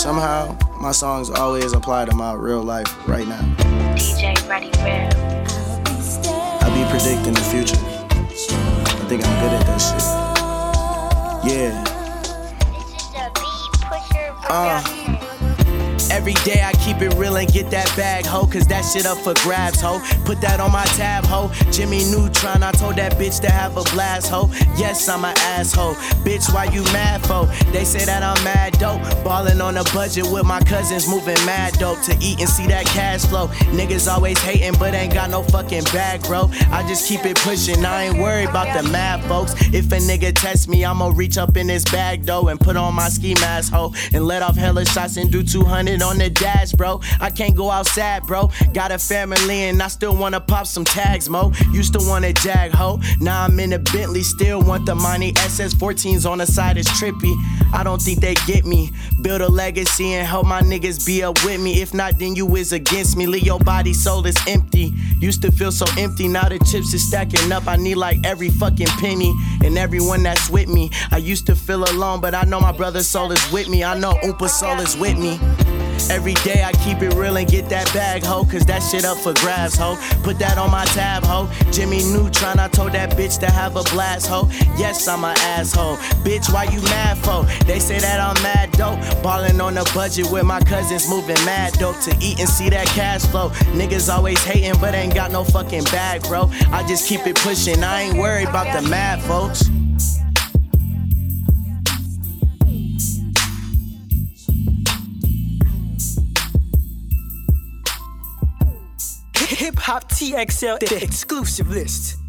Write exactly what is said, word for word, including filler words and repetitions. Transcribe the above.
somehow my songs always apply to my real life right now. D J Ready Rare. I be predicting the future. I think I'm good at that shit. Yeah. This is a beat pusher. Uh. Every day I keep it real and get that bag, ho. Cause that shit up for grabs, ho. Put that on my tab, ho. Jimmy Neutron, I told that bitch to have a blast, ho. Yes, I'm an asshole. Bitch, why you mad, fo? They say that I'm mad dope. Ballin' on a budget with my cousins, moving mad dope to eat and see that cash flow. Niggas always hating, but ain't got no fucking bag, bro. I just keep it pushing, I ain't worried about the math, folks. If a nigga test me, I'ma reach up in his bag, though, and put on my ski mask, ho. And let off hella shots and do two hundred on the dash, bro. I can't go outside, bro. Got a family and I still wanna pop some tags, mo. Used to want a Jag, ho. Now I'm in a Bentley, still want the money. S S fourteens on the side is trippy. I don't think they get me. Build a legacy and help my niggas be up with me. If not, then you is against me. Leave your body, soul is empty. Used to feel so empty, now the chips is stacking up. I need like every fucking penny and everyone that's with me. I used to feel alone, but I know my brother's soul is with me. I know Oompa's soul is with me. Every day I keep it real and get that bag, ho. Cause that shit up for grabs, ho. Put that on my tab, ho. Jimmy Neutron, I told that bitch to have a blast, ho. Yes, I'm an asshole. Bitch, why you mad, fo? They say that I'm mad dope. Ballin' on a budget with my cousins, moving mad dope to eat and see that cash flow. Niggas always hating, but ain't got no fucking bag, bro. I just keep it pushing, I ain't worried about the math, folks. Hip Hop T X L, the exclusive list.